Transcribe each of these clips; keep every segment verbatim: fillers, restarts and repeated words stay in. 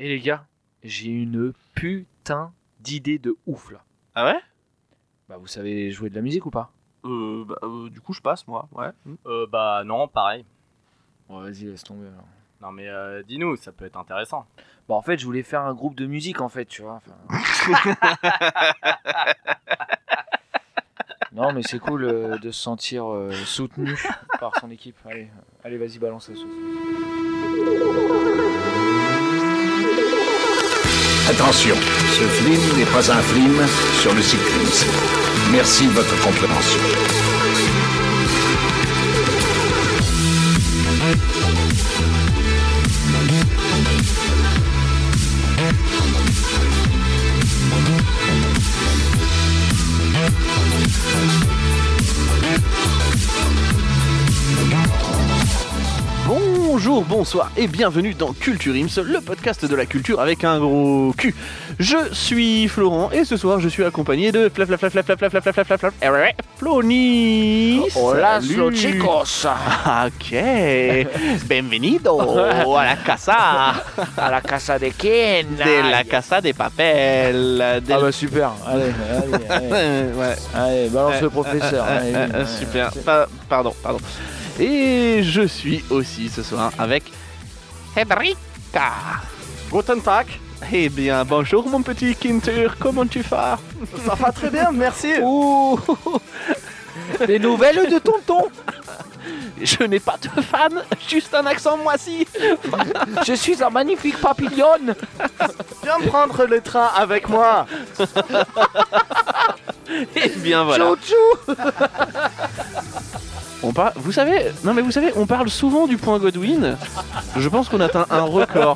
Et les gars, j'ai une putain d'idée de ouf là. Ah ouais? Bah vous savez jouer de la musique ou pas? Euh, bah, euh, du coup, je passe, moi. Ouais. Euh, bah non, pareil. Bon vas-y, laisse tomber alors. Non mais euh, dis-nous, ça peut être intéressant. Bon en fait, je voulais faire un groupe de musique en fait, tu vois. Enfin... non mais c'est cool euh, de se sentir euh, soutenu par son équipe. Allez, allez vas-y, balance la sauce. Attention, ce film n'est pas un film sur le cyclisme. Merci de votre compréhension. Bonjour, bonsoir et bienvenue dans Culture Ims, le podcast de la culture avec un gros cul. Je suis Florent et ce soir je suis accompagné de Fla Fla Fla Fla Fla Fla Fla Fla Fla Fla Fla Flonis. Hola, Salut. chicos. Ok, bienvenido a la casa, À la casa de quién? de la casa de papel. Del... Ah bah super. Allez, allez, allez. ouais. Allez, balance le professeur. Euh, Allez, euh, allez, euh, super. Pa- pardon, pardon. Et je suis aussi ce soir avec Federica. Guten Tag. Eh bien, bonjour mon petit Kinter, comment tu vas? Ça va très bien, merci. Ouh, Les nouvelles de tonton. je n'ai pas de fan, juste un accent moisi. Je suis un magnifique papillon. Viens prendre le train avec moi. Eh bien voilà. Chouchou. On parle, vous savez, non mais vous savez, on parle souvent du point Godwin. Je pense qu'on atteint un record.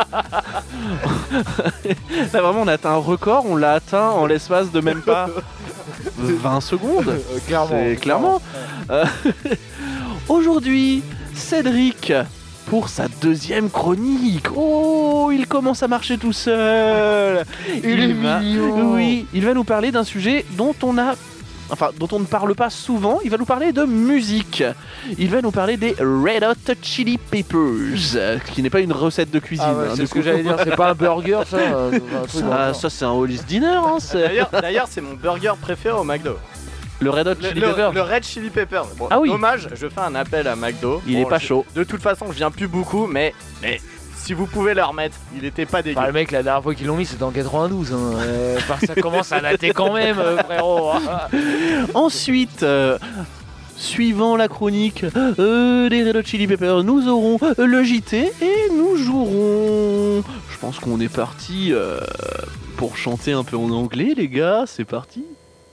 Là vraiment, on a atteint un record. On l'a atteint en l'espace de même pas vingt secondes. Euh, clairement. C'est clairement. Euh, Aujourd'hui, Cédric pour sa deuxième chronique. Oh, il commence à marcher tout seul. Il est va, mignon. Oui, il va nous parler d'un sujet dont on a, enfin, dont on ne parle pas souvent. Il va nous parler de musique. Il va nous parler des Red Hot Chili Peppers, euh, qui n'est pas une recette de cuisine. Ah ouais, hein, c'est du ce que coup. j'allais dire. C'est pas un burger ça. euh, c'est un truc dans le Ça, genre. ça, c'est un Hollis Dinner. Hein, c'est- D'ailleurs, d'ailleurs, c'est mon burger préféré au McDo. le Red Hot Le, Chili le- Peppers. le Red Chili Pepper. Bon, Ah oui. Dommage, je fais un appel à McDo. Il Bon, est pas je- chaud. De toute façon, je viens plus beaucoup, mais, mais si vous pouvez le remettre, il était pas dégueu. Enfin, le mec, la dernière fois qu'ils l'ont mis, c'était en quatre-vingt-douze. Hein. Euh, enfin, ça commence à dater quand même, euh, frérot. Ensuite, euh, suivant la chronique euh, des Red Hot Chili Peppers, nous aurons euh, le J T et nous jouerons. Je pense qu'on est parti euh, pour chanter un peu en anglais, les gars. C'est parti.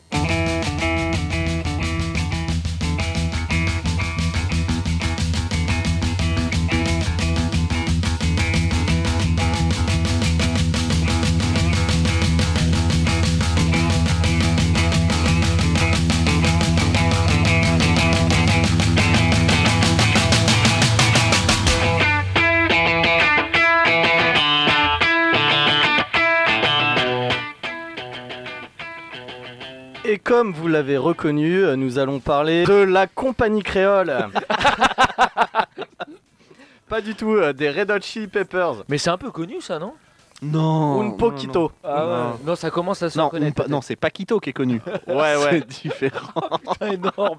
Et comme vous l'avez reconnu, euh, nous allons parler de la compagnie créole. Pas du tout, euh, des Red Hot Chili Peppers. Mais c'est un peu connu ça, non? Non. Un poquito. Ah ouais. Non, ça commence à se Non, reconnaître. on pa- non, c'est Paquito qui est connu. Ouais, ouais. C'est différent. C'est énorme.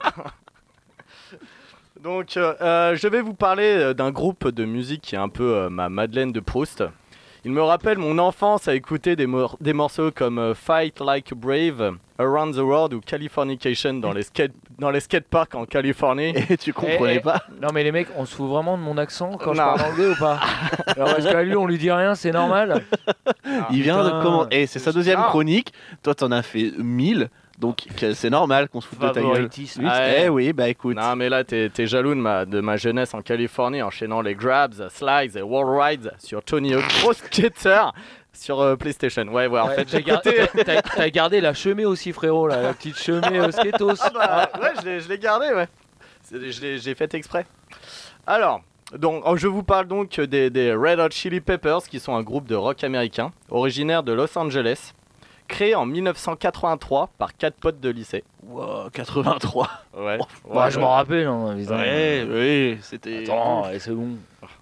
Donc, euh, euh, je vais vous parler euh, d'un groupe de musique qui est un peu euh, ma Madeleine de Proust. Il me rappelle mon enfance à écouter des, mor- des morceaux comme euh, Fight Like a Brave, Around the World ou Californication dans les, skate- dans les skateparks en Californie. Et tu comprenais Eh, eh. pas? Non, mais les mecs, on se fout vraiment de mon accent quand je Non. parle anglais ou pas? Alors, parce qu'à lui, on lui dit rien, c'est normal. Il vient putain. de commencer. Et c'est sa deuxième Ah. chronique. Toi, t'en as fait mille. Donc, que- c'est normal qu'on se foute de ta gueule. Favoritisme. Oui, Ah ouais. Eh oui, bah écoute. Non mais là t'es, t'es jaloux de ma, de ma jeunesse en Californie enchaînant les grabs, slides et wall rides sur Tony Hawk Pro Skater sur euh, PlayStation. Ouais ouais en Ouais, fait t'as j'ai gar- écouté... t'as- t'as- t'as gardé la chemée aussi, frérot, là, la petite chemée euh, skatos. Ah bah ouais je l'ai, je l'ai gardé ouais. C'est- je, l'ai, je l'ai fait exprès. Alors, donc, oh, je vous parle donc des, des Red Hot Chili Peppers qui sont un groupe de rock américain originaire de Los Angeles. Créé en mille neuf cent quatre-vingt-trois par quatre potes de lycée. Wow, quatre-vingt-trois. Ouais. Ouais, je m'en rappelle, hein, évidemment. Ouais, oui, c'était. Attends, ouais, c'est bon.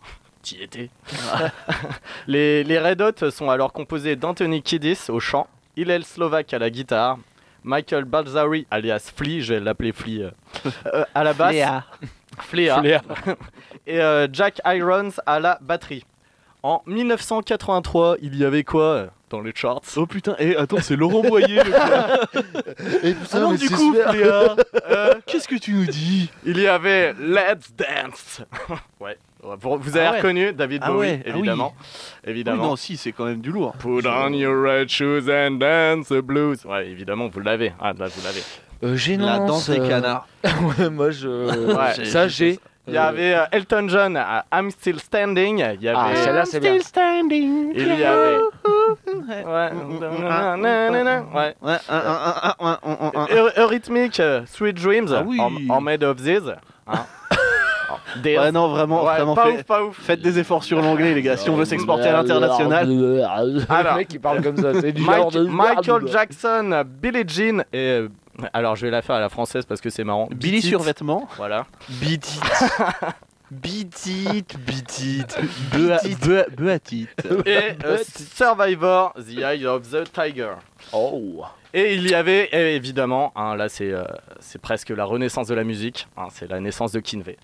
t'y étais. les, les Red Hot sont alors composés d'Anthony Kiedis au chant, Hillel Slovak à la guitare, Michael Balzari alias Flea, je vais l'appeler Flea, euh, euh, à la basse, Léa. Flea, Flea. et euh, Jack Irons à la batterie. En dix-neuf cent quatre-vingt-trois, il y avait quoi euh, dans les charts? Oh putain, et attends, c'est Laurent Boyer le gars. Et putain, Alors mais du c'est coup, super. Léa, euh, qu'est-ce que tu nous dis? Il y avait Let's Dance. Ouais, vous, vous avez Ah ouais. reconnu David Ah Bowie, ouais, ah oui. évidemment. Oui, évidemment. non, si, c'est quand même du lourd. Put on your red shoes and dance the blues. Ouais, évidemment, vous l'avez. Ah, là, vous l'avez. Euh, gênance, La danse des euh, canards. ouais, moi je. Ouais. Ça j'ai. Il y avait euh, Elton John à I'm Still Standing. Il y avait. Ah, celle-là c'est bien. standing. Il y avait. Ouais. Ouais. Ouais. Ouais, un, un, un, un, un, un, un. Eu- Eurythmic, euh, Sweet Dreams. Ah oui. en, en Made of This. Hein. Des- Ouais, non, vraiment, Ouais, vraiment, pas fait- ouf, pas ouf. faites des efforts sur l'anglais, les gars, si on veut s'exporter à l'international. Le mec il parle comme ça, c'est du genre Mike- de. Michael Jackson, Billie Jean et. euh, Alors je vais la faire à la française parce que c'est marrant. Billy Beat It. sur vêtements. Voilà. Beat it. Beat it, beat it. Beatit. Et euh, Survivor, The Eye of the Tiger. Oh. Et il y avait eh, évidemment, hein, là c'est euh, c'est presque la renaissance de la musique, hein, c'est la naissance de Kinvey.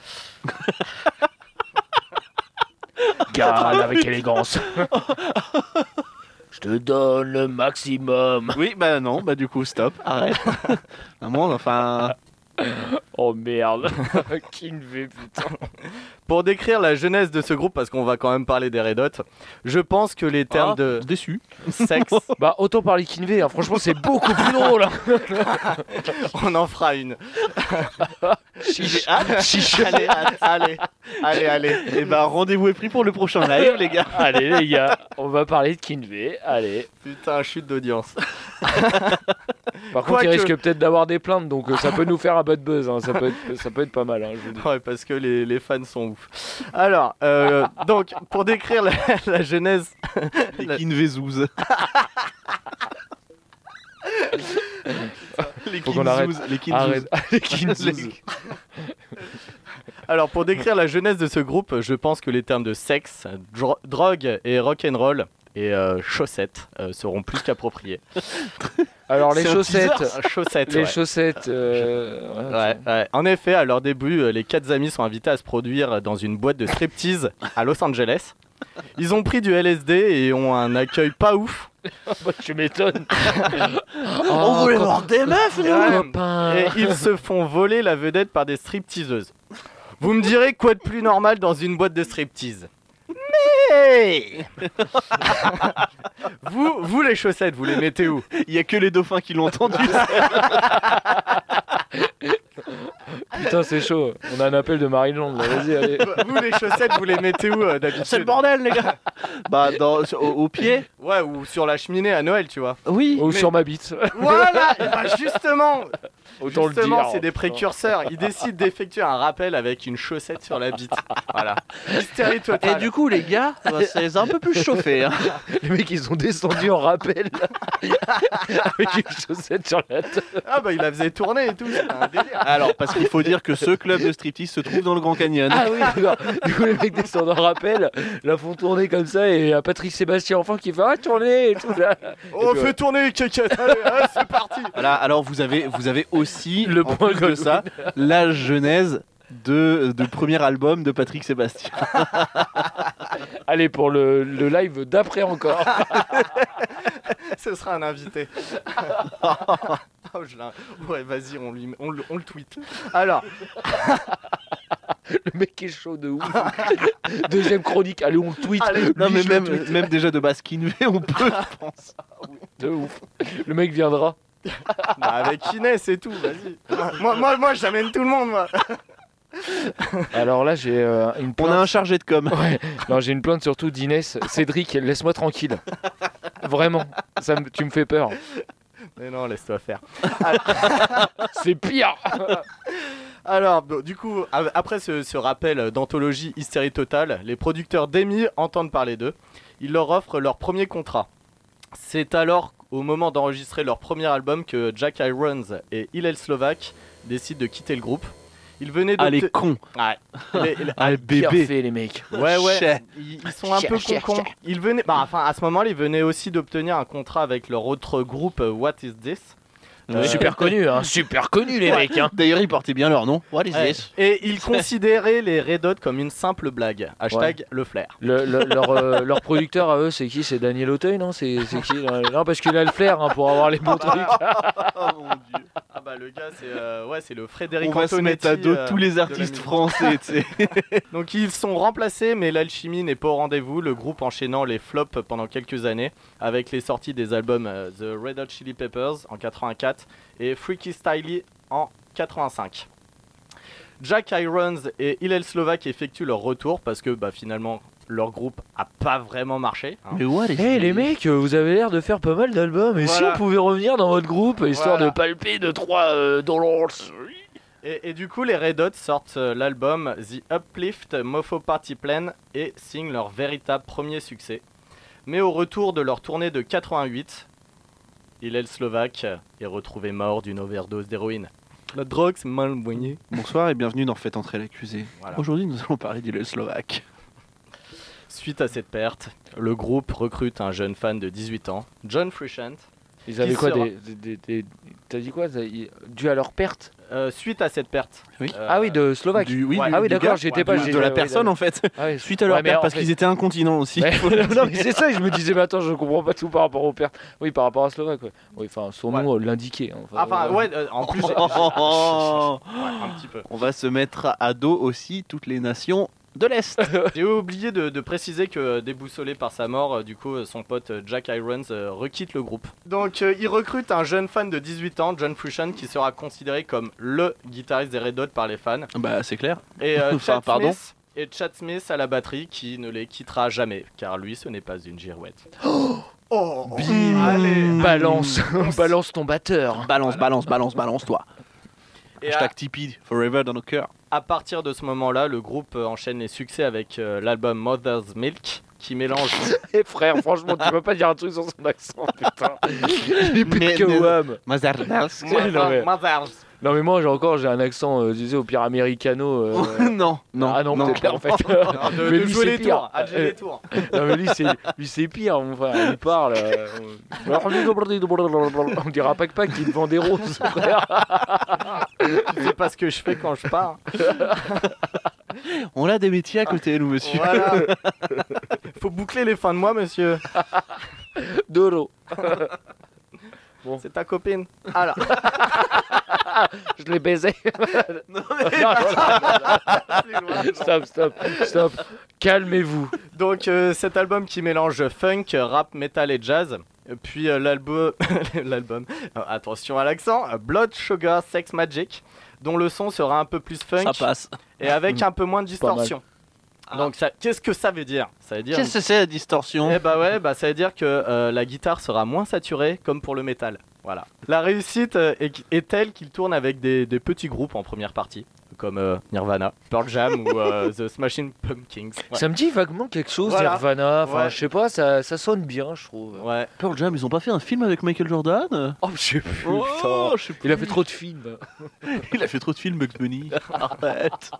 Garde avec élégance. Je te donne le maximum. Oui, bah non, bah du coup, stop, arrête. Un monde, enfin. Oh merde. Kinvey, putain. Pour décrire la jeunesse de ce groupe, parce qu'on va quand même parler des Red Hot, je pense que les termes Ah, de déçu. sexe, Bah autant parler Kinvey, hein. Franchement c'est beaucoup plus drôle. Hein. on en fera une. Chiche. Chiche. Allez, allez, allez, allez. Et bah, rendez-vous est pris pour le prochain live, les gars. Allez les gars, on va parler de Kinvey. Allez. Putain, chute d'audience. Par contre, Quoique- il risque peut-être d'avoir des plaintes, donc euh, ça peut nous faire un bad buzz. Hein. Ça peut être, ça peut être pas mal. Hein, je vous dis. Ouais, parce que les, les fans sont ouf. Alors, euh, donc, pour décrire la, la genèse. Les Kinvezouz. Les Faut qu'on arrête. Kinzouz. Les Kinzouz. Arrête. Les Kinzouz. Alors, pour décrire la jeunesse de ce groupe, je pense que les termes de sexe, dro- drogue et rock'n'roll et euh, chaussettes euh, seront plus qu'appropriés. Alors les C'est un chaussettes, Euh, chaussettes, les ouais. chaussettes. euh, ouais, Ouais, ouais. En effet, à leur début, euh, les quatre amis sont invités à se produire dans une boîte de striptease à Los Angeles. Ils ont pris du L S D et ont un accueil pas ouf. bah, tu m'étonnes. On voulait voir des meufs, nous. Ouais. copain. Et ils se font voler la vedette par des stripteaseuses. Vous me direz quoi de plus normal dans une boîte de striptease? Mais vous, vous les chaussettes, vous les mettez où? Il y a que les dauphins qui l'ont entendu. Putain, c'est chaud. On a un appel de Maryland. Là. Vas-y, allez. Vous les chaussettes, vous les mettez où euh, d'habitude? C'est le bordel, les gars. Bah, dans, au, au pied. Ouais, ou sur la cheminée à Noël, tu vois. Oui. Ou Mais- sur ma bite. Voilà, et bah justement, Autant le justement, dire. c'est des précurseurs. Ils décident d'effectuer un rappel avec une chaussette sur la bite. Voilà. Hystérie Et totale. du coup, les gars, bah, c'est un peu plus chauffé. Hein. Les mecs, ils ont descendu en rappel. Avec une chaussette sur la tête. Ah bah il la faisait tourner et tout, c'est un délire. Alors, parce qu'il faut dire que ce club de striptease se trouve dans le Grand Canyon. Ah oui, d'accord. Du coup, les mecs descendent en rappel, la font tourner comme ça, et il y a Patrick Sébastien enfant qui fait ah tourner et tout ça. Oh, puis, fais ouais. tourner, caquette, allez, allez, c'est parti. Voilà, alors vous avez, vous avez aussi, Le en point plus de ça, la genèse de, de premier album de Patrick Sébastien. Allez, pour le, le live d'après encore. Ce sera un invité. Oh, je l'ai- ouais, vas-y, on, lui... on, le... on le tweet. Alors, Le mec est chaud de ouf. Deuxième chronique, allez, on le tweet. Allez, Non, Lui, mais je le même, tweet. même déjà de base Kinvey, on peut, je pense. De ouf. Le mec viendra. bah, avec Inès et tout, vas-y. Moi, moi, moi j'amène tout le monde, moi. Alors là, j'ai euh, une On plainte. a un chargé de com. Ouais, non, j'ai une plainte surtout d'Inès. Cédric, laisse-moi tranquille. Vraiment, ça me- tu me fais peur. Mais non, laisse-toi faire. C'est pire. Alors, bon, du coup, av- après ce, ce rappel d'anthologie hystérie totale, les producteurs d'Emmy entendent parler d'eux. Ils leur offrent leur premier contrat. C'est alors, au moment d'enregistrer leur premier album, que Jack Irons et Hillel Slovak décident de quitter le groupe. Ils venaient Ah, les d'obtenir... cons. Ouais. Les- les- Ah, les Bien bébés. fait les mecs. Ouais, ouais, Chais. ils, ils sont un Chais, peu chais, concons. chais. Ils venaient, bah, enfin, à ce moment-là, ils venaient aussi d'obtenir un contrat avec leur autre groupe, euh, What Is This. Ouais. Super connu, hein, super connu les mecs. Hein. D'ailleurs, ils portaient bien leur nom. What is Ouais. this? Et ils considéraient les Red Hot comme une simple blague. Hashtag le flair. Le, le- leur, euh, leur producteur à eux, c'est qui? C'est Daniel Auteuil, non? C'est c'est qui? Non, non, parce qu'il a le flair hein, pour avoir les bons trucs. Oh mon dieu. Ah bah le gars, c'est euh, ouais, c'est le Frédéric On va se Antonetti, mettre à dos euh, tous les de la artistes musique. français, tu sais. Donc ils sont remplacés, mais l'alchimie n'est pas au rendez-vous. Le groupe enchaînant les flops pendant quelques années, avec les sorties des albums euh, The Red Hot Chili Peppers en quatre-vingt-quatre et Freaky Styley en quatre-vingt-cinq. Jack Irons et Hillel Slovak effectuent leur retour parce que bah, finalement leur groupe a pas vraiment marché. hein. Mais what is Eh this? les mecs, euh, vous avez l'air de faire pas mal d'albums. Et si Voilà. on pouvait revenir dans votre groupe, histoire Voilà. de palper de trois euh, dollars. Et, et du coup, les Red Hot sortent euh, l'album The Uplift Mofo Party Plan et signent leur véritable premier succès. Mais au retour de leur tournée de quatre-vingt-huit, Hillel Slovak est retrouvé mort d'une overdose d'héroïne. La drogue, c'est mal moigné. Bonsoir et bienvenue dans Faites entrer l'accusé. Voilà. Aujourd'hui, nous allons parler du Slovaque. Suite à cette perte, le groupe recrute un jeune fan de dix-huit ans, John Frusciante. Ils avaient Qui quoi sera- des, des, des- des- T'as dit quoi ça- ils- Dû à leur perte? Euh, suite à cette perte. Oui. euh, Ah oui, de Slovaque. Du, oui, Ouais. du- Ah oui, du d'accord, gars, j'étais ouais, pas. de- de, j'ai- de la oui, personne en fait. Ah oui. Suite à leur Ouais, mais perte, en parce fait- qu'ils étaient incontinents aussi. Ouais. faut le non mais dire. c'est ça, je me disais mais attends je comprends pas tout par rapport aux pertes. Oui par rapport à Slovaque ouais. Oui enfin son Ouais. nom euh, l'indiquait. hein. Enfin, Enfin, euh, ouais, euh, en plus. j'ai- Oh. Ouais, un petit peu. On va se mettre à dos aussi toutes les nations de l'Est. J'ai oublié de, de préciser que euh, déboussolé par sa mort, euh, du coup euh, son pote euh, Jack Irons euh, requitte le groupe. Donc euh, il recrute un jeune fan de dix-huit ans, John Frusciante, qui sera considéré comme le guitariste des Red Hot par les fans. Bah, c'est clair. Et euh, Enfin, Chad pardon. Smith et Chad Smith à la batterie, qui ne les quittera jamais, car lui ce n'est pas une girouette. Oh, Bim. allez. balance, balance ton batteur. Balance, balance, balance, balance, toi. Et à, Hashtag Tipeee, forever dans nos cœurs. à partir de ce moment-là, le groupe euh, enchaîne les succès avec euh, l'album Mother's Milk, qui mélange. Eh frère, franchement, tu peux pas dire un truc sans son accent, putain. Il est pire Mais- que mais- Wham. Mazardas. Non, mais- Mother's. Non mais moi j'ai encore j'ai un accent, euh, tu sais, au pire americano. euh, non, non, ah non, peut-être pas en fait. Non, de, Mais de lui, jouer c'est les pire. tours, à jouer les tours. Non mais lui c'est lui c'est pire mon frère, il parle. euh, on dira pas que pas qu'il vend des roses frère. Tu sais pas ce que je fais quand je pars. On a des métiers à côté, nous, monsieur. Voilà. Faut boucler les fins de mois, monsieur. Doro. C'est ta copine. Alors. Je l'ai baisé. Non, non, non. Stop, stop, stop. Calmez-vous. Donc euh, cet album qui mélange funk, rap, metal et jazz. Puis euh, l'album, l'album. euh, attention à l'accent, euh, Blood Sugar Sex Magic, dont le son sera un peu plus funk Ça passe. et avec un peu moins de Pas mal. distorsion. Donc ça, qu'est-ce que ça veut dire? Ça veut dire. Qu'est-ce que c'est la distorsion? Eh bah ouais, bah ça veut dire que euh, la guitare sera moins saturée, comme pour le métal. Voilà. La réussite euh, est, est telle qu'il tourne avec des, des petits groupes en première partie, comme euh, Nirvana, Pearl Jam ou euh, The Smashing Pumpkins. Ouais. Ça me dit vaguement quelque chose, Voilà. Nirvana. Enfin, Ouais. je sais pas, ça, ça sonne bien, je trouve. Ouais. Pearl Jam, ils ont pas fait un film avec Michael Jordan? Oh, je sais plus. Oh, putain. je sais Il a plus. fait trop de films. Il a fait trop de films, Bugs Bunny. Arrête.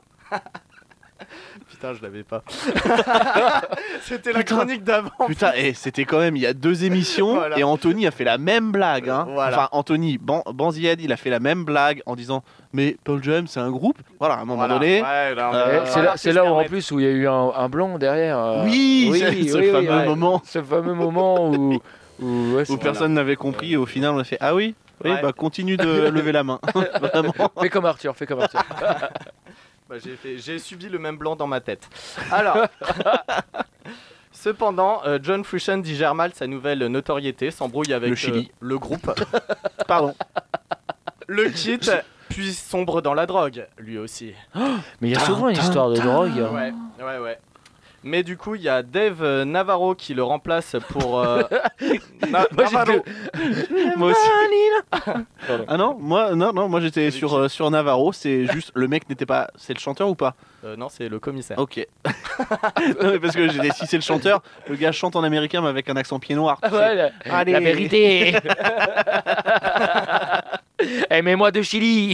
Putain, je l'avais pas. C'était la Putain. chronique d'avant. Putain, et c'était quand même il y a deux émissions Voilà. et Anthony a fait la même blague. Hein. Voilà. Enfin, Anthony Ban- Banzied, il a fait la même blague en disant mais Pearl Jam c'est un groupe. Voilà, à un moment Voilà. donné. Ouais, là, on Euh, est- Eh, c'est voilà, là, c'est là où en permettre. plus où il y a eu un, un blanc derrière. euh, Oui, c'est- ce fameux ouais. moment Ce fameux moment où, où, ouais, c'est- où personne n'avait compris et au final on a fait ah oui, oui Ouais. bah continue de lever la main. Vraiment. Fais comme Arthur, fais comme Arthur. Bah, j'ai, fait- j'ai subi le même blanc dans ma tête. Alors, cependant, euh, John Frusciante digère mal sa nouvelle notoriété, s'embrouille avec Le Chili. euh, le groupe, Pardon. le quitte, puis sombre dans la drogue, lui aussi. Mais il y a souvent une histoire de drogue. hein. Ouais, ouais, ouais. Mais du coup, il y a Dave euh, Navarro qui le remplace pour. euh, Na- Moi, j'ai Navarro. Moi aussi. Pardon. Ah non, moi non non, moi j'étais sur euh, sur Navarro, c'est juste le mec n'était pas c'est le chanteur ou pas? Euh, non, c'est le commissaire. OK. Non, mais parce que j'ai dit si c'est le chanteur, le gars chante en américain mais avec un accent pied noir. tu Ah sais. ouais, la, Allez. la vérité. Eh, mets-moi de chili.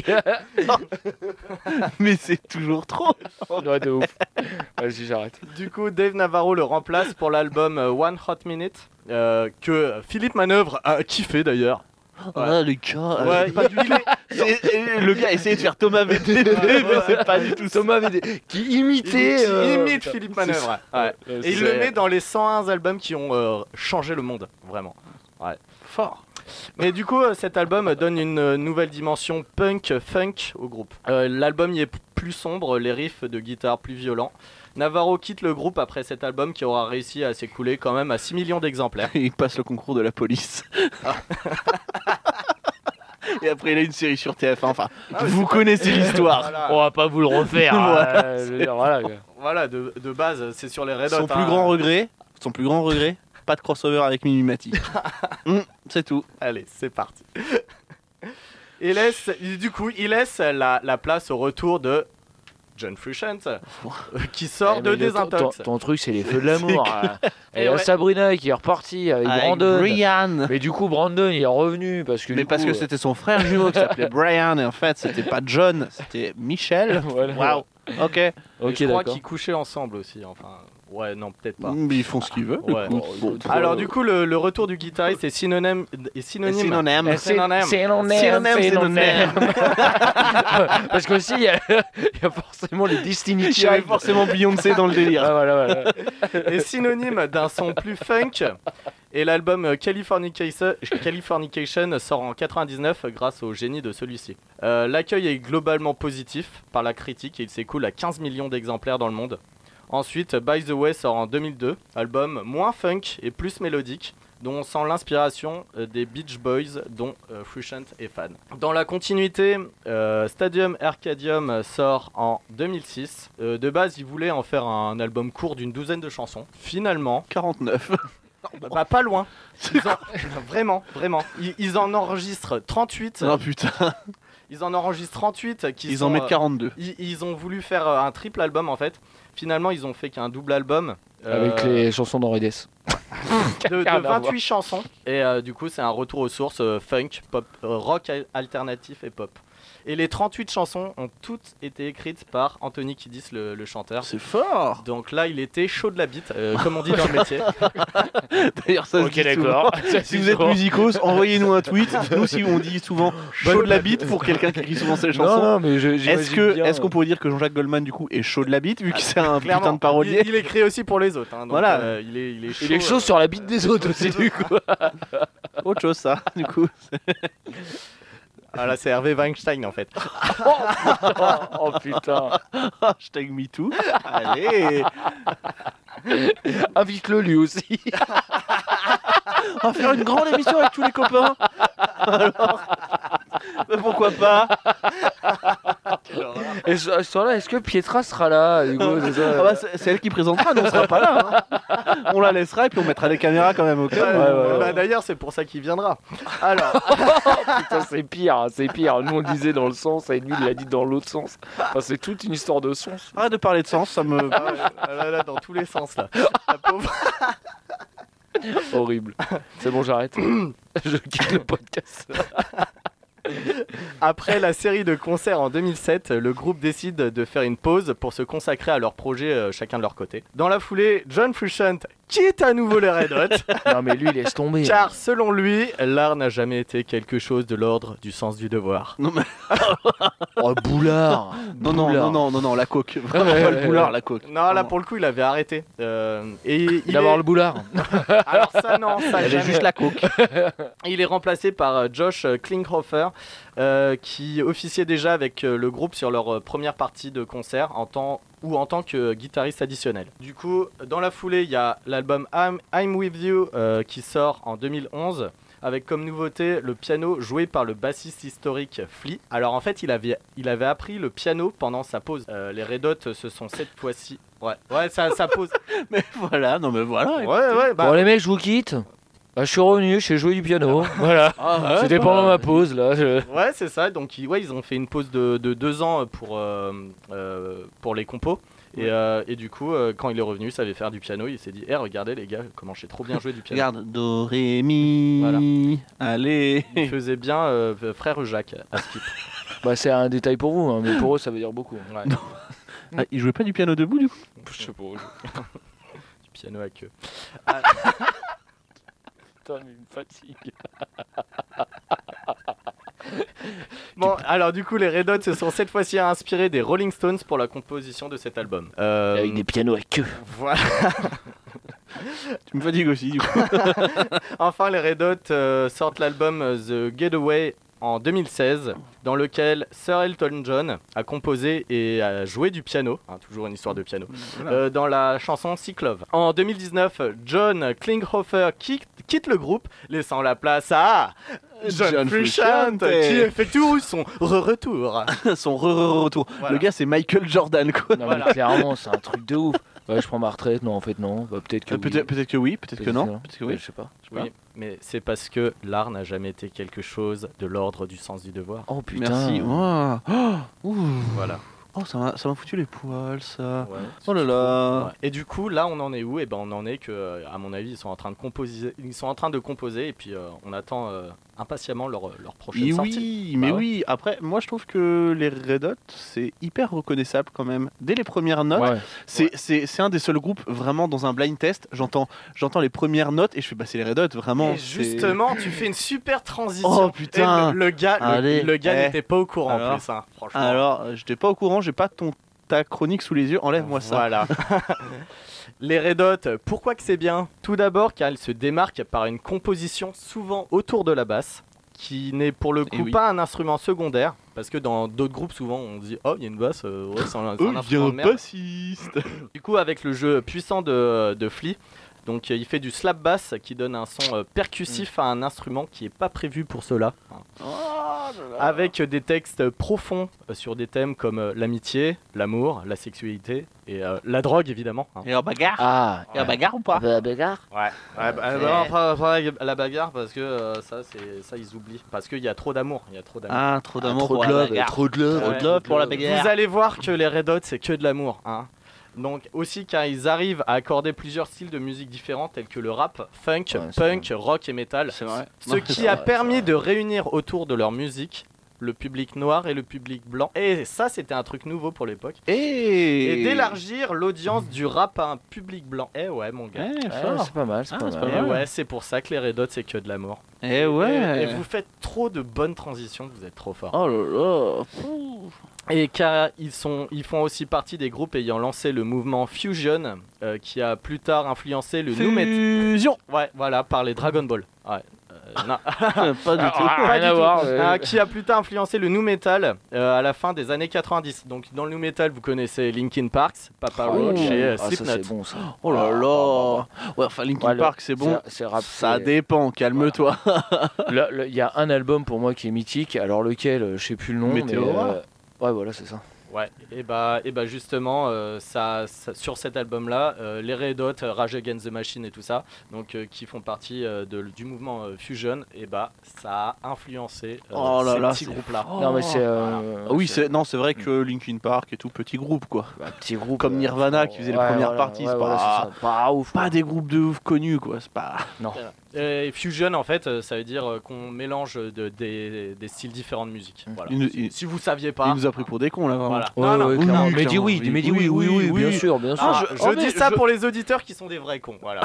Mais c'est toujours trop. Ouais, de ouf. Vas-y, j'arrête. Du coup, Dave Navarro le remplace pour l'album euh, One Hot Minute, euh, que Philippe Manœuvre a kiffé d'ailleurs. Ah, le gars. Ouais, pas du tout. C'est- Le gars essayait de faire Thomas V D, mais c'est pas du tout ça. Thomas V D qui Il, imitait. il euh, imite Philippe Manœuvre. Ouais. Ouais. euh, Et il c'est- le met dans les cent un albums qui ont euh, changé le monde, vraiment. Fort. Mais du coup, euh, cet album donne une euh, nouvelle dimension punk-funk au groupe. Euh, L'album y est p- plus sombre, les riffs de guitare plus violents. Navarro quitte le groupe après cet album qui aura réussi à s'écouler quand même à six millions d'exemplaires. Il passe le concours de la police. Et après, il a une série sur T F un. Enfin, Ah, mais vous c'est pas- connaissez l'histoire. Voilà, On va pas vous le refaire. Voilà, euh, je veux dire, voilà, quoi. Voilà, de, de base, c'est sur les Red Hot. Son plus hein. grand regret, son plus grand regret, pas de crossover avec Mimimati. Hum, c'est tout. Allez, c'est parti. Et laisse, du coup, il laisse la, la place au retour de John Frusciante, euh, qui sort Eh, de mais le- ton, Désintox. ton- ton truc, c'est les feux de l'amour. hein. Et Et là, ouais. Sabrina qui est repartie avec Avec Brandon. Brian. Mais du coup, Brandon, il est revenu parce que. Mais du parce coup, que c'était son frère jumeau qui s'appelait Brian et en fait c'était pas John, c'était Michel. Voilà. Waouh. Ok. Et Ok, je crois d'accord. qu'ils couchaient ensemble aussi. Enfin, ouais, non, peut-être pas. Mais ils font ce qu'ils veulent. Ouais. Bon, bon. Alors, du coup, le, le retour du guitariste est synonyme. Est synonyme. Synonyme. Eh, c'est- Synonyme. C'est synonyme, Synonyme, synonyme. Parce qu'aussi, il y, a- il y a forcément les Destiny Il y avait Child. forcément Beyoncé dans le délire. Ah, voilà, voilà. Est synonyme d'un son plus funk. Et l'album euh, Californication, Californication sort en quatre-vingt-dix-neuf grâce au génie de celui-ci. Euh, L'accueil est globalement positif par la critique et il s'écoule à quinze millions d'exemplaires dans le monde. Ensuite, By the Way sort en deux mille deux, album moins funk et plus mélodique, dont on sent l'inspiration euh, des Beach Boys, dont euh, Frusciante est fan. Dans la continuité, euh, Stadium Arcadium sort en deux mille six. Euh, de base, ils voulaient en faire un album court d'une douzaine de chansons. Finalement, quarante-neuf. bah, bah, pas loin. Ils en- Vraiment, vraiment. Ils, ils en enregistrent trente-huit. Oh putain, Ils en enregistrent trente-huit. Qui ils sont, en mettent euh, quarante-deux. ils, ils ont voulu faire euh, un triple album en fait. Finalement, ils ont fait qu'un double album. euh, Avec les chansons d'Henri Dess. de, de Rien à voir. vingt-huit chansons. Et euh, du coup, c'est un retour aux sources euh, funk, pop, euh, rock al- alternatif et pop. Et les trente-huit chansons ont toutes été écrites par Anthony Kiedis, le, le chanteur. C'est fort. Donc là, il était chaud de la bite, euh, comme on dit dans le métier. D'ailleurs, ça se Ok, dit d'accord. souvent. Si vous êtes musicos, envoyez-nous un tweet. Nous, si on dit souvent chaud de la bite pour quelqu'un qui écrit souvent ses Non, chansons. non, mais je- Est-ce j'imagine que, bien, est-ce qu'on pourrait dire que Jean-Jacques Goldman du coup est chaud de la bite vu que c'est un Clairement. putain de parolier? Il, il écrit aussi pour les autres. hein, donc, Voilà. euh, il, est, il est chaud. Il est chaud euh, sur la bite des autres aussi, du coup. Autre chose ça, du coup. Ah là, c'est Hervé Weinstein en fait. Oh putain. Hashtag MeToo. Allez. Invite-le lui aussi. On va faire une grande émission avec tous les copains. Alors, bah, pourquoi pas? Et ce ce soir-là, est-ce que Pietra sera là du coup, c'est ça Ah bah, c'est c'est elle qui présentera, nous on sera pas là. hein. On la laissera et puis on mettra des caméras quand même au cas où. ouais, ouais. Bah, d'ailleurs, c'est pour ça qu'il viendra. Alors, Putain, c'est pire, hein, c'est pire. Nous on le disait dans le sens et lui il l'a dit dans l'autre sens. Enfin, c'est toute une histoire de sens. Arrête de parler de sens, ça me. ah ouais, ah là, là, dans tous les sens là. La pauvre. Horrible. C'est bon, j'arrête. Je quitte le podcast. Après la série de concerts en deux mille sept, le groupe décide de faire une pause pour se consacrer à leur projet euh, chacun de leur côté. Dans la foulée, John Frusciante quitte à nouveau les Red Hot, Non mais lui laisse tomber. car selon lui, l'art n'a jamais été quelque chose de l'ordre du sens du devoir. Non, mais... Oh boulard. non, non, Boulard. non, non, non, non, la coke. Vraiment Ouais, pas ouais, le boulard, ouais. la coke. Non, là Vraiment. pour le coup, il avait arrêté. Euh, et il D'avoir est... le boulard. Alors ça non, ça Elle est jamais. juste la coke. Il est remplacé par euh, Josh euh, Klinghoffer, euh, qui officiait déjà avec euh, le groupe sur leur euh, première partie de concert en tant ou en tant que guitariste additionnel. Du coup, dans la foulée, il y a l'album I'm, I'm With You euh, qui sort en deux mille onze, avec comme nouveauté le piano joué par le bassiste historique Flea. Alors en fait, il avait, il avait appris le piano pendant sa pause. Euh, les Red Hot se sont cette fois-ci... Ouais, ouais, ça, ça pose... Mais voilà, non, mais voilà. Ouais, ouais, bah... Bon les mecs, je vous quitte. Bah, je suis revenu, j'ai joué du piano. Voilà. Ah, C'était pendant ma pause là. je- Ouais, c'est ça. Donc, ils, ouais, ils ont fait une pause de, de deux ans pour, euh, euh, pour les compos. Et, euh, et du coup, euh, quand il est revenu, il savait faire du piano. Il s'est dit, eh, regardez les gars, comment j'ai trop bien joué du piano. Regarde, do, ré, mi. Voilà. Allez. Il faisait bien euh, frère Jacques à Skip. Bah, c'est un détail pour vous, hein, mais pour eux, ça veut dire beaucoup. Ouais. Non. Ah, il jouait pas du piano debout du coup? Je sais pas. Du piano à queue. Putain, mais il me fatigue. Bon, alors du coup, les Red Hot se sont cette fois-ci inspirés des Rolling Stones pour la composition de cet album. Euh, Avec des pianos à queue. Voilà. Tu me fatigues aussi du coup. Enfin, les Red Hot euh, sortent l'album The Getaway en deux mille seize, dans lequel Sir Elton John a composé et a joué du piano, hein, toujours une histoire de piano, Voilà. euh, dans la chanson Sick Love. En deux mille dix-neuf, John Klinghoffer quitte, quitte le groupe, laissant la place à John, John Frusciante, Frusciante. qui effectue son re-retour. Son re-re-retour. Voilà. Le gars c'est Michael Jordan quoi. Non, Voilà. mais clairement, c'est un truc de ouf. Ouais, je prends ma retraite. Non, en fait, non. Bah, peut-être que Euh, oui. peut-être, peut-être que oui, peut-être que non. Peut-être que oui. Je sais pas. Je sais pas. Oui, mais c'est parce que l'art n'a jamais été quelque chose de l'ordre du sens du devoir. Oh putain. Merci. Wow. Oh, ouh. Voilà. Oh, ça m'a, ça m'a foutu les poils ça. Ouais. Oh là là. Ouais. Et du coup, là, on en est où? Et ben, on en est que, euh, à mon avis, ils sont en train de composer, ils sont en train de composer, et puis euh, on attend euh, impatiemment leur, leur prochaine Et sortie. oui, mais Bah ouais. oui. Après, moi je trouve que les Red Hot c'est hyper reconnaissable quand même. Dès les premières notes, Ouais. c'est, Ouais. c'est, c'est un des seuls groupes vraiment dans un blind test. J'entends, j'entends les premières notes et je fais bah c'est les Red Hot vraiment. Et c'est- justement, tu fais une super transition. Oh, putain. Et le, le gars, le- Allez. le, gars Eh. n'était pas au courant Alors. en plus, hein, franchement. Alors, euh, j'étais pas au courant, j'ai pas ton ta chronique sous les yeux. Enlève-moi ça. Voilà. Les Red Hot, pourquoi que c'est bien? Tout d'abord car ils se démarquent par une composition souvent autour de la basse, qui n'est pour le coup Eh oui. pas un instrument secondaire, parce que dans d'autres groupes souvent on se dit oh il y a une basse, euh, ouais, c'est un, c'est Oh, un il y a instrument un de merde. bassiste. Du coup avec le jeu puissant de, de Flea, donc euh, il fait du slap bass qui donne un son euh, percussif à un instrument qui est pas prévu pour cela, hein. Avec des textes profonds euh, sur des thèmes comme euh, l'amitié, l'amour, la sexualité et euh, la drogue évidemment, hein. Et en bagarre. Ah. Et en bagarre ou pas? La bagarre. Ouais, ouais bah, bah, pas, pas la bagarre parce que euh, ça, c'est, ça ils oublient. Parce qu'il y a trop d'amour, il y a trop d'amour. Ah, trop d'amour trop pour de la love, bagarre. trop de love. Trop Ouais. de love pour la bagarre. Vous allez voir que les Red Hot c'est que de l'amour, hein. Donc aussi car ils arrivent à accorder plusieurs styles de musique différents tels que le rap, funk, Ouais, c'est punk, rock et metal. C'est vrai. Ce qui a permis de réunir autour de leur musique le public noir et le public blanc. Et ça c'était un truc nouveau pour l'époque. Et, Et d'élargir l'audience du rap à un public blanc. Eh ouais mon gars. Eh, Ouais, fort. c'est pas mal, c'est Ah, pas c'est mal. pas Et mal. ouais, c'est pour ça que les Red Hot c'est que de l'amour. Eh ouais. Et, et vous faites trop de bonnes transitions, vous êtes trop fort. Oh là là. Pouh. Et car ils, sont, ils font aussi partie des groupes ayant lancé le mouvement Fusion, euh, qui a plus tard influencé le nu metal. Fusion. Ouais, voilà, par les Dragon Ball. Ouais. Euh, non, Pas du tout. Ah, pas rien du à tout. voir, ouais. Ah, qui a plus tard influencé le nu metal euh, à la fin des années quatre-vingt-dix. Donc dans le nu metal, vous connaissez Linkin Park, Papa Oh, Roach et euh, ah, ça Slipknot. c'est bon ça. Oh là là. Ouais, enfin Linkin Ouais, le- Park c'est bon. C'est c'est rap. Ça c'est- dépend. Calme-toi. Là, là, il y a un album pour moi qui est mythique. Alors lequel, euh, je sais plus le nom. Météora. mais, euh, Ouais, voilà, c'est ça. Ouais, et bah, et bah justement, euh, ça, ça- sur cet album-là, euh, les Red Hot, euh, Rage Against the Machine et tout ça, donc euh, qui font partie euh, de- du mouvement euh, Fusion, et bah ça a influencé euh, Oh là ces là, petits c'est groupes-là. fort. Non, mais c'est. euh, Ah oui, c'est non, c'est vrai que Linkin Park et tout petit groupe quoi. un petit groupe. Comme euh, Nirvana faut- qui faisait les ouais, premières voilà, parties, ouais, c'est voilà, pas- c'est ça. Pas ouf. Pas quoi. des groupes de ouf connus quoi. C'est pas. Non. Et Fusion, en fait, euh, ça veut dire euh, qu'on mélange de, des, des styles différents de musique. Voilà. Il nous- si, il- si vous saviez pas. Il nous a pris pour des cons là vraiment. Voilà. Ouais, non, non, ouais, oui, clairement. oui, mais dis clairement, oui, oui. mais dis oui, oui, oui, Oui, bien oui. sûr, bien sûr. Ah, je- je oh, dis mais ça je- pour les auditeurs qui sont des vrais cons. Voilà.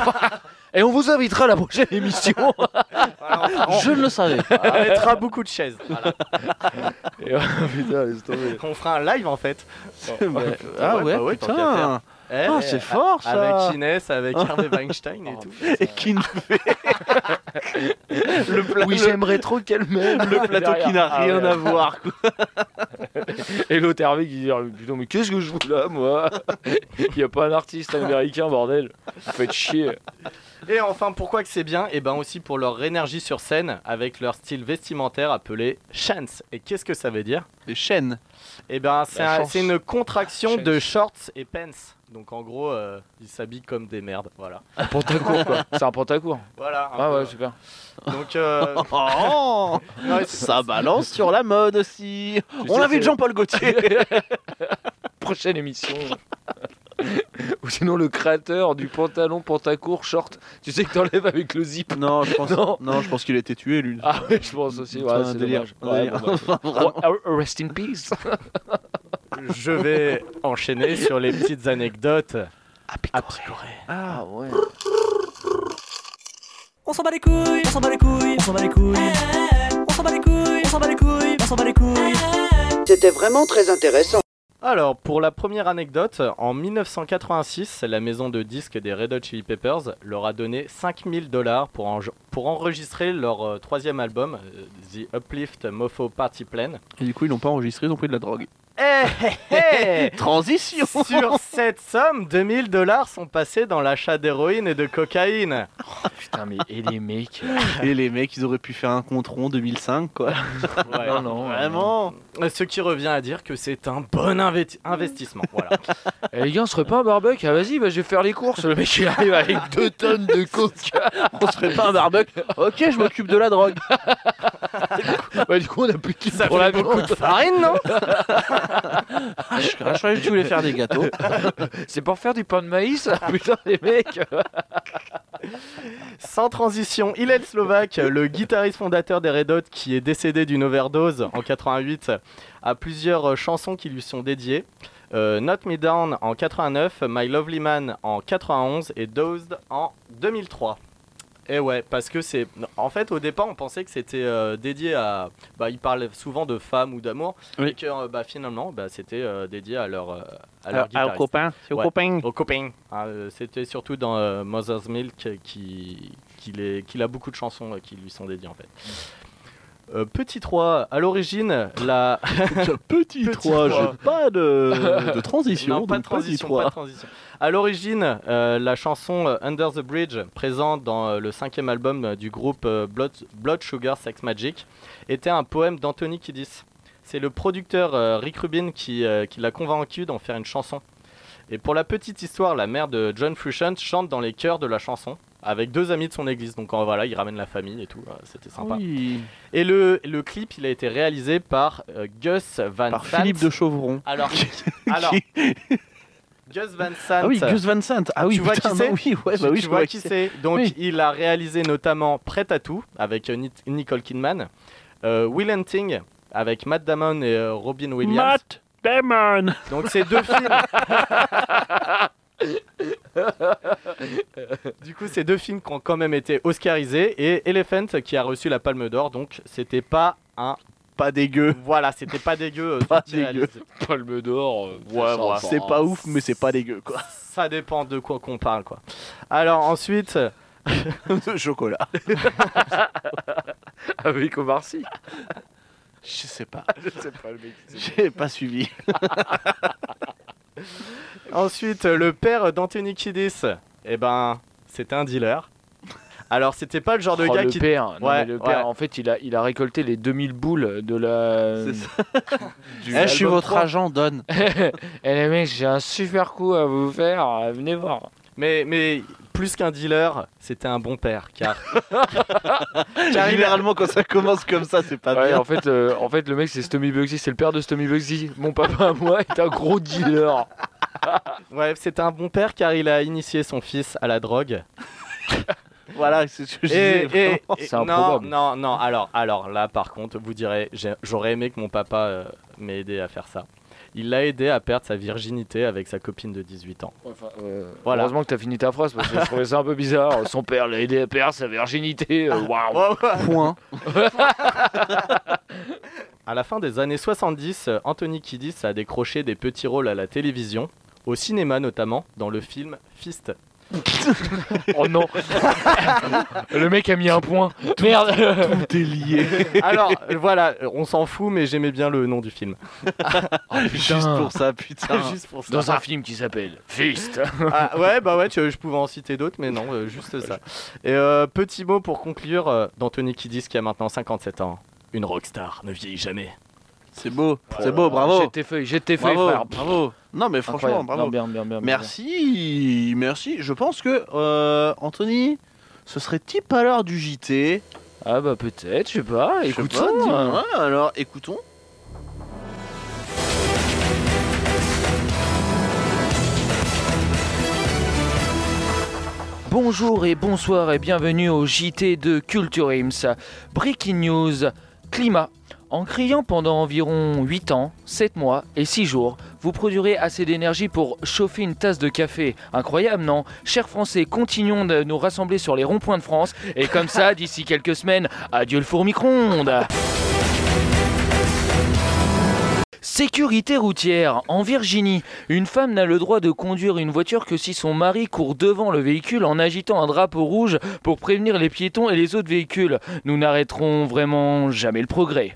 Et on vous invitera à la prochaine émission. Voilà, on, Je ne le savais. on mettra beaucoup de chaises. Voilà. Et, oh, putain, laisse tomber. On fera un live en fait. Mais- ah Ouais, ouais, bah ouais, tant qu'à putain. faire. Eh, Ah, eh, c'est a- fort, ça. Avec Inès, avec Harvey Weinstein et Oh, tout. Et qui ne fait le, pla- Oui, le- j'aimerais trop qu'elle m'aime. le plateau qui n'a Ah, rien ouais. à voir quoi. Et l'autre Hervé qui dit putain, mais qu'est-ce que je fous là, moi? Il y a pas un artiste américain, bordel. Vous faites chier. Et enfin, pourquoi que c'est bien? Et ben aussi pour leur énergie sur scène avec leur style vestimentaire appelé chance. Et qu'est-ce que ça veut dire? Des chaînes. Et ben c'est La un- chance. c'est une contraction Chance. de shorts et pants. Donc en gros, euh, ils s'habillent comme des merdes. Voilà. Un pantacourt, quoi. C'est un pantacourt. Voilà. un Ah peu. ouais, super. Donc euh, Oh, ouais, c'est- ça balance sur la mode aussi. Tu On sais, avait c'est- Jean-Paul Gaultier. prochaine émission. Ou sinon le créateur du pantalon pantacourt short. Tu sais que t'enlèves avec le zip. Non, je pense, Non. non, je pense qu'il a été tué, lui. Ah ouais, je pense aussi. Ouais, C'est un c'est délire. dommage. Un Ouais, délire. bon, bah. Oh, rest in peace. Je vais enchaîner sur les petites anecdotes à picorer. Ah ouais. On s'en bat les couilles, on s'en bat les couilles, on s'en bat les couilles. On s'en bat les couilles, on s'en bat les couilles, on s'en bat les couilles. C'était vraiment très intéressant. Alors, pour la première anecdote, en mille neuf cent quatre-vingt-six, la maison de disques des Red Hot Chili Peppers leur a donné cinq mille dollars pour, en- pour enregistrer leur euh, troisième album, euh, The Uplift Mofo Party Plan. Et du coup, ils l'ont pas enregistré, ils ont pris de la drogue. Eh, eh, eh Transition. Sur cette somme, deux mille dollars sont passés dans l'achat d'héroïne et de cocaïne. Putain, mais et les mecs. Et les mecs, ils auraient pu faire un compte rond deux mille cinq, quoi. Ouais, Non, non, Vraiment. Ce qui revient à dire que c'est un bon inve- investissement. Voilà. Eh, les gars, on se ferait pas un barbecue? Ah vas-y, bah, je vais faire les courses. Le mec il arrive avec deux tonnes de coke. On se ferait pas un barbecue. Ok, je m'occupe de la drogue. Bah, du coup, on a plus de thunes Ça pour fait la beaucoup viande. de farine, non? Ah, je, je croyais que tu voulais faire des gâteaux. C'est pour faire du pain de maïs. Putain, les mecs. Sans transition, Hillel Slovak, le guitariste fondateur des Red Hot qui est décédé d'une overdose en quatre-vingt-huit, a plusieurs euh, chansons qui lui sont dédiées. Euh, Knock Me Down en quatre-vingt-neuf, My Lovely Man en quatre-vingt-onze et Dozed en deux mille trois. Et ouais, parce que c'est... En fait, au départ, on pensait que c'était euh, dédié à... Bah, ils parlent souvent de femmes ou d'amour, Oui. et que euh, bah, finalement, bah, c'était euh, dédié à leur, euh, à leur Alors, guitariste. copain, c'est au Ouais. copain. Aux copains. Ah, euh, c'était surtout dans euh, Mother's Milk qui, qu'il est- qu'il a beaucoup de chansons euh, qui lui sont dédiées en fait. Euh, Petit trois, à l'origine, la... Petit Petit trois, trois. j'ai pas de, de transition. Non, pas de donc petit transition, pas de trois. transition. À l'origine, euh, la chanson euh, Under the Bridge, présente dans euh, le cinquième album euh, du groupe euh, Blood, Blood Sugar Sex Magic, était un poème d'Anthony Kiedis. C'est le producteur euh, Rick Rubin qui, euh, qui l'a convaincu d'en faire une chanson. Et pour la petite histoire, la mère de John Frusciante chante dans les chœurs de la chanson avec deux amis de son église. Donc euh, voilà, il ramène la famille et tout, euh, c'était sympa. Oui. Et le, le clip, il a été réalisé par euh, Gus Van Par Sant. Philippe de Chauvron. Alors, alors Gus Van Sant. Ah oui, Gus Van Sant. Ah oui, Tu vois putain, qui c'est non, oui, ouais, Tu- bah oui, tu je vois vois qui c'est. Donc Oui. il a réalisé notamment Prêt à tout avec euh, Ni- Nicole Kidman, euh, Will Hunting avec Matt Damon et euh, Robin Williams. Matt Damon. Donc c'est deux films. Du coup, c'est deux films qui ont quand même été oscarisés et Elephant qui a reçu la Palme d'Or. Donc c'était pas un. Pas dégueu. Voilà, c'était pas dégueu. euh, Pas ce qu'il a dégueu. réalisé. Palme d'or. euh, Ouais, ça, ouais. ça, C'est hein. pas ouf, mais c'est pas dégueu, quoi. Ça dépend de quoi qu'on parle, quoi. Alors ensuite. De chocolat. Avec Omar Sy. Je sais pas. Je sais pas le mec. J'ai pas suivi. Ensuite, le père d'Anthony Kiedis, eh ben, c'était un dealer. Alors, c'était pas le genre de Oh, gars le qui. père, non, Ouais, mais le père ouais. en fait, il a, il a récolté les deux mille boules de la. C'est ça. du Eh, je suis album votre trois. agent, donne. Eh les mecs, j'ai un super coup à vous faire, euh, venez voir. Mais, mais plus qu'un dealer, c'était un bon père, car. car il a- Généralement, quand ça commence comme ça, c'est pas Ouais, bien. en fait, euh, en fait, le mec c'est Stomy Bugsy, c'est le père de Stomy Bugsy. Mon papa à moi est un gros dealer. Ouais, c'était un bon père, car il a initié son fils à la drogue. Voilà, c'est ce que je Et, disais. et- vraiment. et- C'est non, improbable. non, non. Alors, alors là, par contre, vous direz, j'ai- j'aurais aimé que mon papa euh, m'ait aidé à faire ça. Il l'a aidé à perdre sa virginité avec sa copine de dix-huit ans. Enfin, euh, Voilà. Heureusement que t'as fini ta phrase parce que je trouvais ça un peu bizarre. Son père l'a aidé à perdre sa virginité. euh, Waouh. Point. À la fin des années soixante-dix, euh, Anthony Kiedis a décroché des petits rôles à la télévision, au cinéma notamment, dans le film Fist. Oh non. Le mec a mis un point. Merde. Tout est lié. Alors euh, voilà, euh, on s'en fout, mais j'aimais bien le nom du film. Juste pour ça, putain. Juste pour ça. Dans un film qui s'appelle Fist. Ah, ouais, bah ouais, tu- je pouvais en citer d'autres, mais non, euh, juste ça. Et euh, petit mot pour conclure euh, d'Anthony Kiedis qui a maintenant cinquante-sept ans. Une rockstar ne vieillit jamais. C'est beau. C'est beau, bravo. Jette tes feuilles, jette tes feuilles, Bravo, frère. bravo. Non, mais franchement, Incroyable. bravo. Non, bien, bien, bien, bien. Merci, merci. Je pense que, euh, Anthony, ce serait type à l'heure du J T. Ah bah peut-être, je sais pas. Je sais Écoute pas, ça. dis-moi. Ouais, alors écoutons. Bonjour et bonsoir et bienvenue au J T de Culture Ims. Breaking news, climat. En criant pendant environ huit ans, sept mois et six jours, vous produirez assez d'énergie pour chauffer une tasse de café. Incroyable, non? Chers Français, continuons de nous rassembler sur les ronds-points de France. Et comme ça, d'ici quelques semaines, adieu le four micro-ondes. Sécurité routière. En Virginie, une femme n'a le droit de conduire une voiture que si son mari court devant le véhicule en agitant un drapeau rouge pour prévenir les piétons et les autres véhicules. Nous n'arrêterons vraiment jamais le progrès.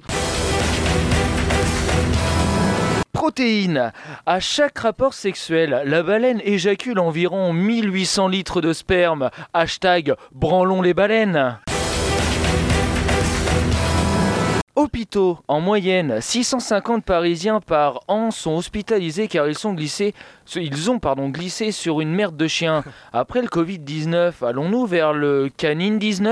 Protéines. À chaque rapport sexuel, la baleine éjacule environ mille huit cents litres de sperme. Hashtag branlons les baleines. Hôpitaux. En moyenne, six cent cinquante Parisiens par an sont hospitalisés car ils, sont glissés, ils ont pardon, glissé sur une merde de chien. Après le covid dix-neuf, allons-nous vers le canine dix-neuf ?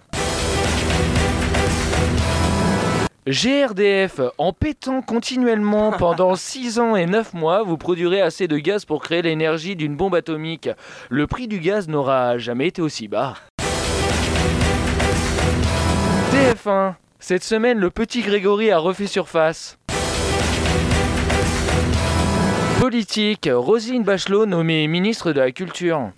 G R D F. En pétant continuellement pendant six ans et neuf mois, vous produirez assez de gaz pour créer l'énergie d'une bombe atomique. Le prix du gaz n'aura jamais été aussi bas. T F un. Cette semaine, le petit Grégory a refait surface. Politique. Roselyne Bachelot nommée ministre de la Culture.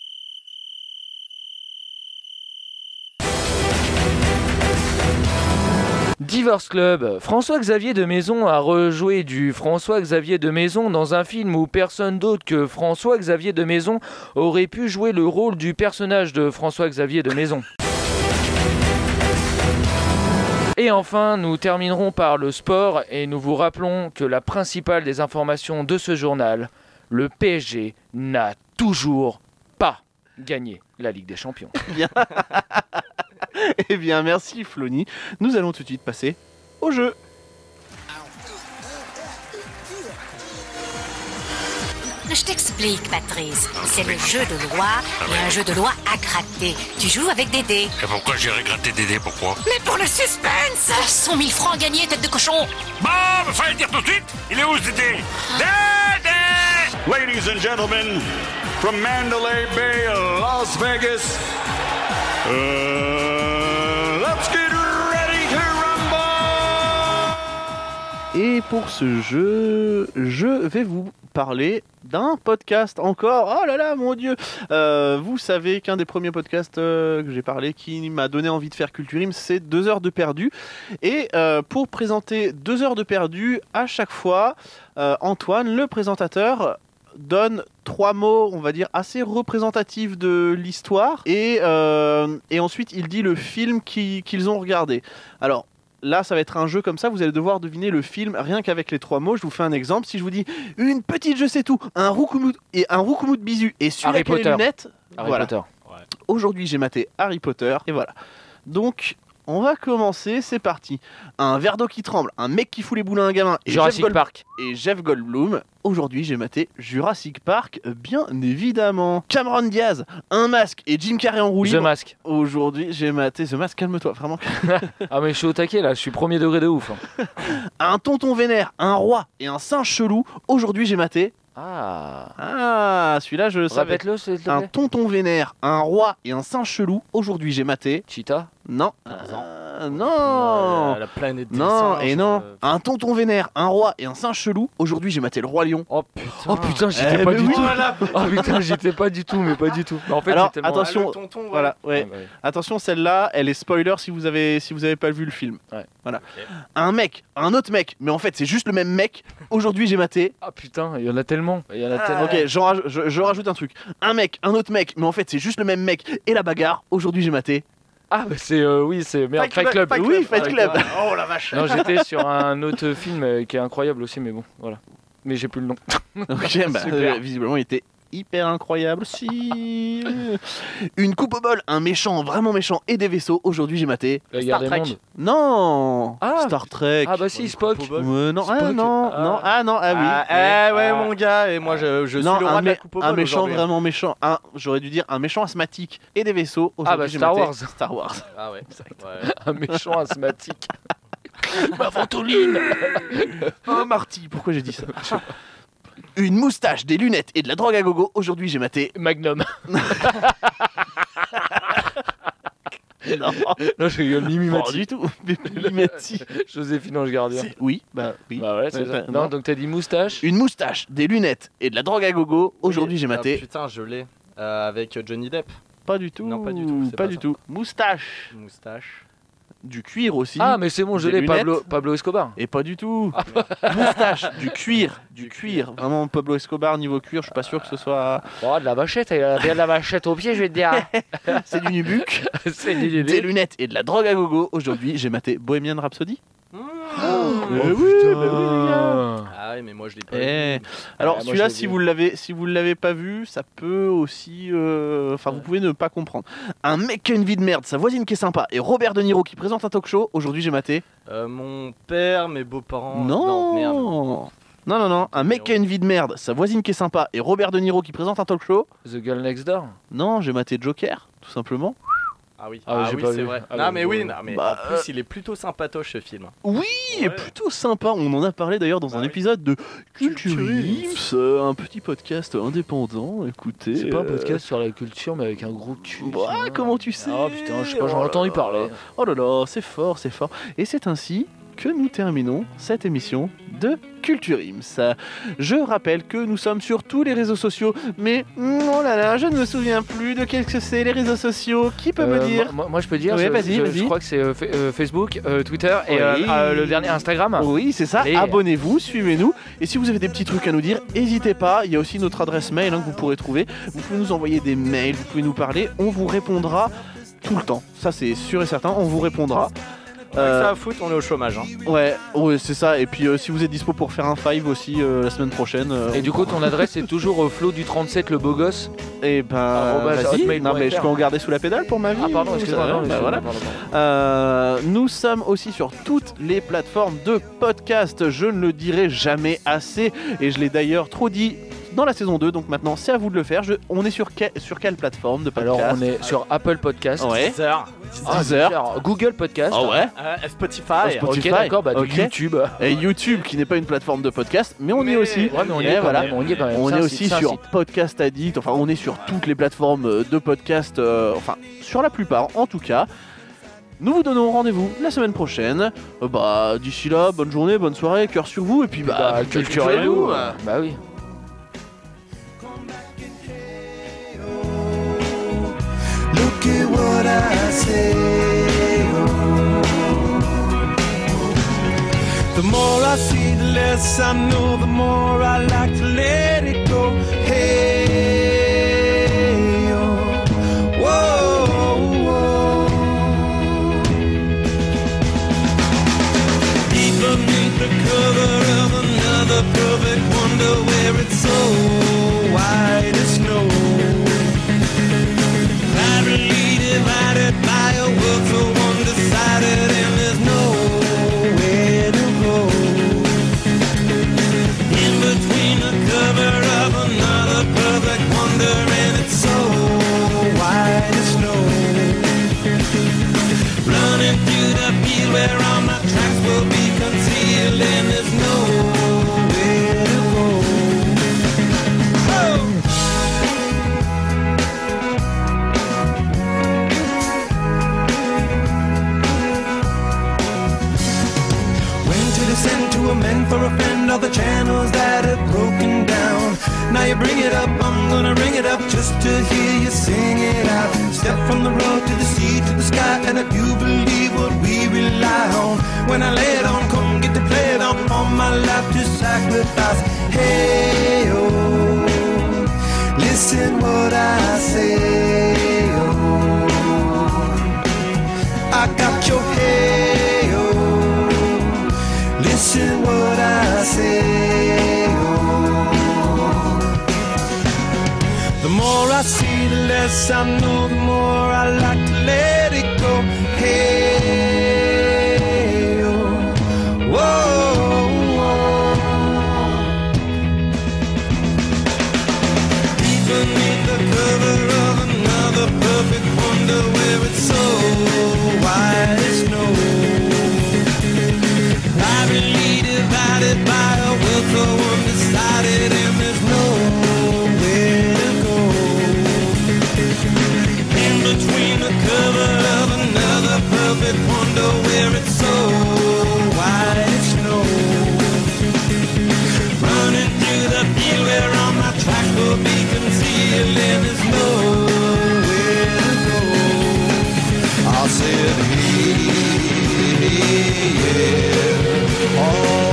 Divorce Club. François-Xavier de Maison a rejoué du François-Xavier de Maison dans un film où personne d'autre que François-Xavier de Maison aurait pu jouer le rôle du personnage de François-Xavier de Maison. Et enfin, nous terminerons par le sport et nous vous rappelons que la principale des informations de ce journal, le P S G n'a toujours pas gagné la Ligue des Champions. Bien. Eh bien, merci Flony. Nous allons tout de suite passer au jeu. Je t'explique, Patrice. C'est le jeu de loi et un jeu de loi à gratter. Tu joues avec des dés. Et pourquoi j'irais gratter des dés, pourquoi? Mais pour le suspense cent mille francs gagnés, tête de cochon. Bon, il fallait le dire tout de suite. Il est où ce dé? Dédé! Ladies and gentlemen, from Mandalay Bay, Las Vegas, uh, let's get ready to rumble! Et pour ce jeu, je vais vous parler d'un podcast encore. Oh là là, mon Dieu. Euh, vous savez qu'un des premiers podcasts euh, que j'ai parlé qui m'a donné envie de faire Culture Ims, c'est deux heures de perdu. Et euh, pour présenter deux heures de perdu, à chaque fois, euh, Antoine, le présentateur, donne trois mots, on va dire, assez représentatifs de l'histoire. Et, euh, et ensuite, il dit le film qui, qu'ils ont regardé. Alors, là, ça va être un jeu comme ça, vous allez devoir deviner le film rien qu'avec les trois mots. Je vous fais un exemple. Si je vous dis une petite je sais tout, un roucoumout et un roucoumout bisu et celui-là qui a les lunettes, Harry voilà. Potter. Ouais. Aujourd'hui, j'ai maté Harry Potter et voilà. Donc, on va commencer, c'est parti. Un verre d'eau qui tremble, un mec qui fout les boulins à un gamin et Jurassic Jeff Gold- Park. et Jeff Goldblum. Aujourd'hui, j'ai maté Jurassic Park, bien évidemment. Cameron Diaz, un masque et Jim Carrey en roue The libre. Mask. Aujourd'hui, j'ai maté The Mask, calme-toi, vraiment. Ah mais je suis au taquet là, je suis premier degré de ouf. hein. Un tonton vénère, un roi et un singe chelou. Aujourd'hui, j'ai maté. Ah. Ah, celui-là, je le savais. Répète-le s'il te Un plaît. tonton vénère, un roi et un singe chelou. Aujourd'hui, j'ai maté. Cheetah. Non. Tarzan. Euh, non. La, la planète des Non, singes, et non. euh, Un tonton vénère, un roi et un singe chelou. Aujourd'hui, j'ai maté le roi lion. Oh putain. Oh putain, j'étais Eh pas ben du oui. tout. Oh putain, j'étais pas du tout, mais pas du tout. Mais en fait, Alors, c'est tellement... attention. ah, le tonton, ouais. Voilà, ouais. Ah, ouais. Attention, celle-là, elle est spoiler si vous avez si vous avez pas vu le film. Ouais. Voilà. Ok. Un mec, un autre mec, mais en fait, c'est juste le même mec. Aujourd'hui, j'ai maté. Ah putain, il y en a tellement. Il y en a tellement. Ok, j'en raj- je, je rajoute un truc. Un mec, un autre mec, mais en fait, c'est juste le même mec et la bagarre. Aujourd'hui, j'ai maté. Ah bah c'est euh, oui, c'est merde, Fight Club. Fight Oui, Fight Club. Oh la vache. Non, j'étais sur un autre film euh, qui est incroyable aussi, mais bon, voilà. Mais j'ai plus le nom. Ok, bah, Super. euh, visiblement, il était hyper incroyable. Si. Une coupe au bol, un méchant, vraiment méchant et des vaisseaux. Aujourd'hui, j'ai maté. La guerre des Trek. mondes. Non. Ah. Star Trek. Ah bah si, Spock. Euh, non, ah, Spock. non, Ah. non, ah non, ah oui. Ah, eh ouais, Ah. mon gars, et moi je, je suis non, le un, roi de la mé- coupe au un bol méchant aujourd'hui. vraiment méchant. Un, j'aurais dû dire un méchant asthmatique et des vaisseaux. Aujourd'hui, Ah bah, j'ai Star maté Wars. Star Wars. Ah ouais. ouais. Un méchant asthmatique. Ma ventoline. Oh Marty, pourquoi j'ai dit ça? Une moustache, des lunettes et de la drogue à gogo. Aujourd'hui, j'ai maté Magnum. Non, non, je rigole, Mimi pas Mati. du tout. Mimi Mati. Joséphine Ange Gardien. C'est- Oui, bah oui. Bah ouais, c'est Ouais, ça. bah, Non, non. donc t'as dit moustache. Une moustache, des lunettes et de la drogue à gogo. Aujourd'hui, Oui, j'ai ah, maté. putain, je l'ai. Euh, avec Johnny Depp. Pas du tout. Non, pas du tout, c'est Pas, pas du ça. tout. Moustache, Moustache. du cuir aussi. Ah, mais c'est bon, je Des l'ai, Pablo, lunettes. Pablo Escobar. Et pas du tout. Moustache, du cuir, du cuir. Vraiment, Pablo Escobar niveau cuir, je suis pas sûr que ce soit. Oh, de la vachette, il a bien de la vachette au pied, je vais te dire. C'est du nubuck. C'est des Des lunettes et de la drogue à gogo. Aujourd'hui, j'ai maté Bohemian Rhapsody. Oh, Mais oui, putain. bah oui, les gars. Ah ouais, mais moi je l'ai pas Eh. vu. Alors moi, celui-là, je l'ai si vu. vous l'avez, si vous l'avez pas vu, ça peut aussi, euh, enfin vous pouvez ne pas comprendre. Un mec qui a une vie de merde, sa voisine qui est sympa, et Robert De Niro qui présente un talk show. Aujourd'hui, j'ai maté. Euh, mon père, mes beaux-parents. Non. merde. non, non, non. Un mec qui a une vie de merde, sa voisine qui est sympa, et Robert De Niro qui présente un talk show. The Girl Next Door. Non, j'ai maté Joker, tout simplement. Ah oui, Ah, ah, j'ai oui pas c'est vu. vrai. Ah, non bah, mais bon, oui, ouais. non, mais Bah, en plus il est plutôt sympatoche ce film. Oui, il est Ouais. plutôt sympa. On en a parlé d'ailleurs dans Bah un oui. épisode de Culture Culture Ims, euh, un petit podcast indépendant. Écoutez, C'est pas un euh, podcast sur la culture, mais avec un gros cul. Bah, tu vois. comment tu sais? Ah putain, je sais pas, j'en Oh ai là entendu là. parler. Oh là là, c'est fort, c'est fort. Et c'est ainsi que nous terminons cette émission de Culture Ims. Je rappelle que nous sommes sur tous les réseaux sociaux, mais mm, oh là là, je ne me souviens plus de qu'est-ce que c'est les réseaux sociaux. Qui peut me Euh, dire? moi, moi, je peux dire, Oui, je, vas-y, je- vas-y. je crois que c'est euh, fa- euh, Facebook, euh, Twitter et Oui. euh, euh, le dernier Instagram. Oui, c'est ça. Allez. Abonnez-vous, suivez-nous. Et si vous avez des petits trucs à nous dire, n'hésitez pas. Il y a aussi notre adresse mail hein, que vous pourrez trouver. Vous pouvez nous envoyer des mails, vous pouvez nous parler. On vous répondra tout le temps. Ça, c'est sûr et certain. On vous répondra. Avec Euh, ça à foutre, on est au chômage. Hein. Ouais, ouais, c'est ça. Et puis, euh, si vous êtes dispo pour faire un five aussi euh, la semaine prochaine. euh, Et du coup, ton adresse est toujours au Flo du trente-sept, le beau gosse. Et ben, arobase vas-y. hotmail point Non, mais fr. je peux en garder sous la pédale pour ma vie. Ah, pardon, ou- excuse-moi. ça va, non, bah, excuse-moi, voilà. pardon, pardon. Euh, nous sommes aussi sur toutes les plateformes de podcast. Je ne le dirai jamais assez. Et je l'ai d'ailleurs trop dit dans la saison deux. Donc maintenant, c'est à vous de le faire. Je- on est sur, que- sur quelle plateforme de podcast? Alors, on est sur Apple Podcast. Ouais. Deezer. Ah, Deezer. Deezer, Google Podcast. Ah ouais. Euh, Spotify. Oh, Spotify. Ok, d'accord, bah, Ok. du YouTube. Et YouTube, qui n'est pas une plateforme de podcast, mais on y Mais- est aussi. Ouais, mais on y Et est quand voilà. même. On y est quand même. On C'est est un aussi site, c'est un sur site. Podcast Addict, enfin on est sur toutes les plateformes euh, de podcast, euh, enfin sur la plupart en tout cas. Nous vous donnons rendez-vous la semaine prochaine. Euh, bah d'ici là, bonne journée, bonne soirée, cœur sur vous et puis bah, Bah, culturez-vous. culturez-vous. Bah oui. Look at what I say. The more I see, the less I know. The more I like to let it go. Hey, oh, whoa, whoa. Deep beneath the cover of another perfect wonder, where it's so white as snow. Privately divided by a world so undecided, and there's nowhere to go. In between the cover of another perfect wonder, and it's so white as snow. Running through the field where all my tracks will be concealed, and there's nowhere to go. Oh! When to descend to amend for a friend all the channels that have broken down. Now you bring it up, I'm gonna ring it up just to hear you sing it out. Step from the road to the sea to the sky, and if you believe what we rely on, when I lay it on, come get to play it on. All my life to sacrifice. Hey oh, listen what I say. Oh, I got your hey oh. Listen what I say. Oh. The more I see, the less I know. The more I like to let it go. Hey, oh. Whoa, whoa. Deep beneath the cover of another perfect wonder, where it's so white as snow. Privately divided by a world so undecided, and there's I said, hey, yeah, oh.